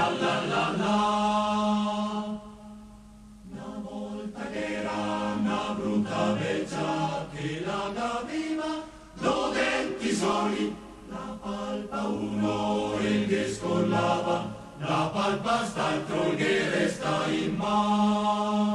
Una volta che era una brutta beccia che la capiva, due denti soli, la palpa uno il che scollava, la palpa st'altro che resta in mano.